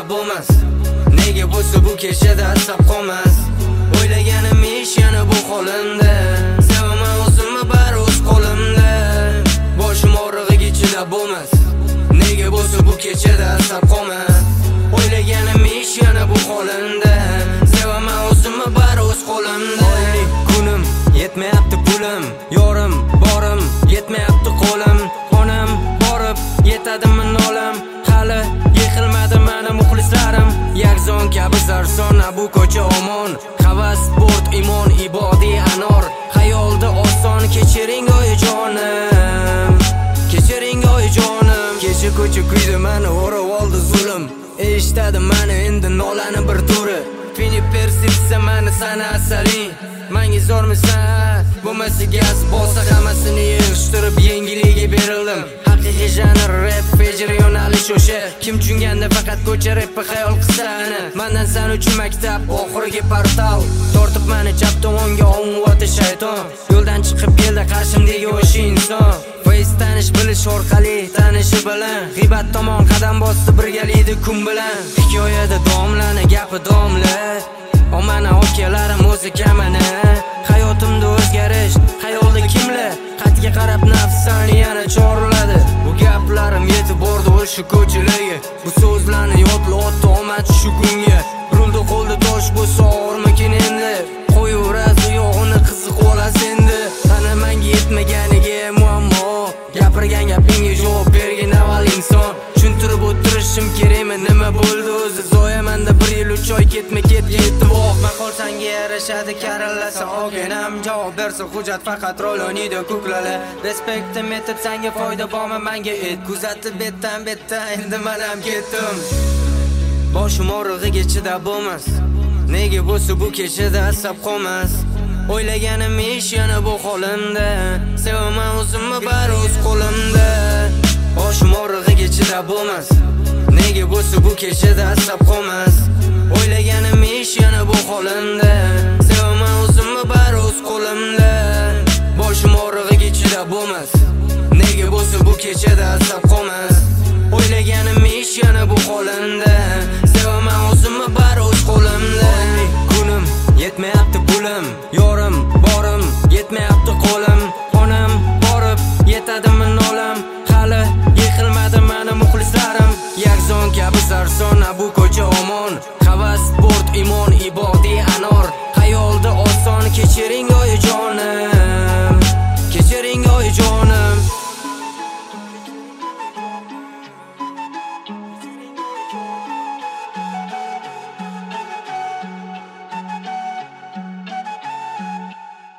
bo'lmas. Nega bo'lsa bu kechada asab qolmas. O'ylaganim ish yana bu holimda. Sevaman o'zimni bari o'z qo'limda. Boshim og'rig'iga chidab bo'lmas. Nega bo'lsa bu kechada asab qolmas. O'ylaganim ish yana bu holimda. Sevaman o'zimni bari o'z qo'limda. Oylik kunim yetmayapti pulim, yorim borim yetmayapti qo'lim. Onam borib yetadimi nolam, hali yiqilmadi mana muxlislarim. Yakzon kabi zarsona bu ko'cha omon. Havas sport imon ibodiy anor. Xayolda oson kechiring oyijonim. Kechiring oyijonim. Kecha ko'cha kuydi mani o'rab oldi zulm. Eshitadi mani endi nolani bir turi. Fini persipsa mani sana asaling. Menga zo'rmisan? Bo'lmasa gaz bo'lsa hammasini yig'ishtirib yengiliga berildim. Haqiqiy janr rap fejr yo'nalish o'sha. Kim tushunganda faqat ko'cha rappi xayol qilsani. Mendan sen uchun maktab oxirgi portal. Tortib meni chap tomonga o'ng'oti shayton. Yo'ldan chiqib keldi qarshimdagi o'sha inson. Face tanish bilish orqali tanishi bilan g'iybat tomon qadam bosdi birgalikda kun bilan. Hikoyada domlani gapi domla. Omana okalarim o'zi kamana. Hayotimda o'zgarish, xayolda kimlar? Qatga qarab nafsani yana chorladi. Bu gaplarim yetib bordi o'sha ko'chalarga. Bu so'zlarni yodla otdi omad shu kunga. Rulda qo'lda tosh bo'lsa og'irmakin endi. Qo'yaveradi uyog'ini qiziq olas endi. Ana menga yetmaganiga muammo. Gapirgan gapingga javob bergin avval inson. Tushuntirib o'tirishim kerakmi nima bo'ldi o'zi? Zoyamanda 1 yil 3 oy ketma-ket yetib oq. Maqol sanga yarashadi karallasa ogenam. Javob bersa hujjat faqat rol o'ynaydi ko'klala. Respektim etib senga foyda bormi menga et. Kuzatib betdan endi men ham ketdim. Boshim og'rig'iga chidab bo'lmas. Nega bo'lsa bu kechada asab qolmas. O'ylaganim ish yana bu holimda. Sevaman o'zimni bari o'z qo'limda. Boshim og'rig'iga chidab bo'lmas. Nega bo'lsa bu kechada asab qolmas. O'ylaganim ish yana bu holimda. Sevaman o'zimni bari o'z qo'limda. Boshim og'rig'iga chidab bo'lmas. Nega bo'lsa bu kechada asab qolmas. O'ylaganim ish yana bu holimda. Sevaman o'zimni bari o'z qo'limda. Kunim yetmayapti pulim, yorim borim yetmayapti qo'lim. Onam borib yetadimi nolam, hali yiqilmadi mana muxlislarim. Yakzon kabi zarsona bu ko'cha omon. Havas sport imon ibodiy anor. Xayolda oson kechiring